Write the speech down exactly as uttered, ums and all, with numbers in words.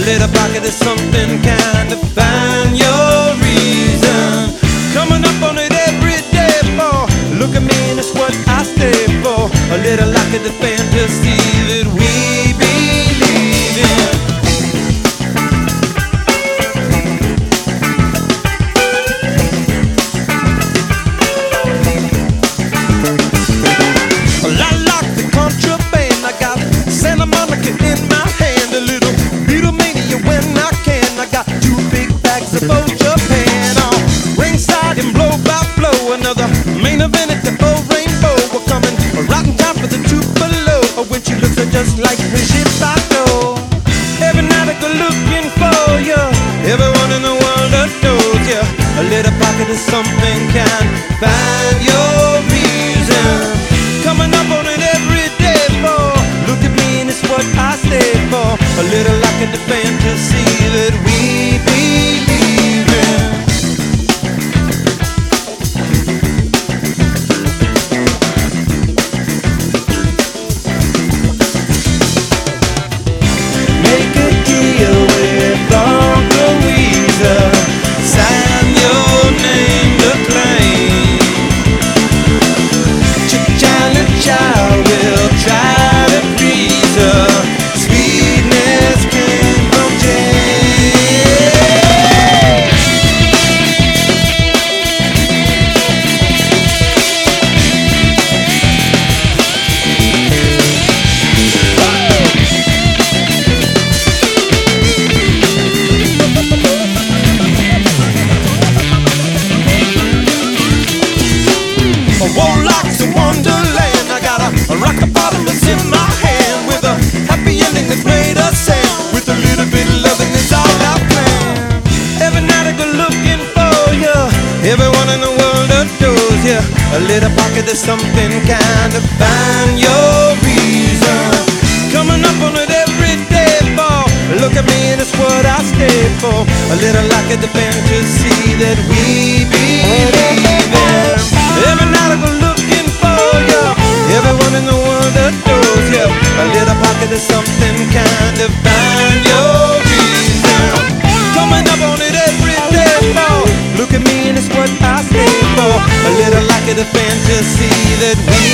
little pocket is something kind of find your reason. Coming up on it every day for look at me and it's what I stay for. A little like the fantasy that we believe in. Well, I like the contraband. I got Santa Monica in my hand. A little Beatlemania when I can. I got two big bags of old Japan on ringside and blow by blow. Another main event at the old Rainbow. We're coming right in time for the two below. When she looks just like Brigitte Bardot. Every night I go looking for you. Everyone in the world adores you. A little pocket of something can find your reason. Coming up on it every day for look at me and it's what I stay for. A little like the fantasy that we believe in. Make a deal with Blanca Louisa. Sign your name to claim. China child will try to please her. Sweetness came from Jane. A warlock's a wonderland. I got a, a rockabotamus in my hand with a happy ending that's made us sad. With a little bit of loving, it's all I plan. Every night I go looking for you. Everyone in the world adores you. A little pocket of something kind of find your reason. Coming up on it every day for look at me and it's what I stay for. A little like the fantasy that we believe in. Every night I go looking for you. Everyone in the world adores you. A little pocket of something kind of find your reason. Coming up on it every day for look at me and it's what I stay for. A little like the fantasy that we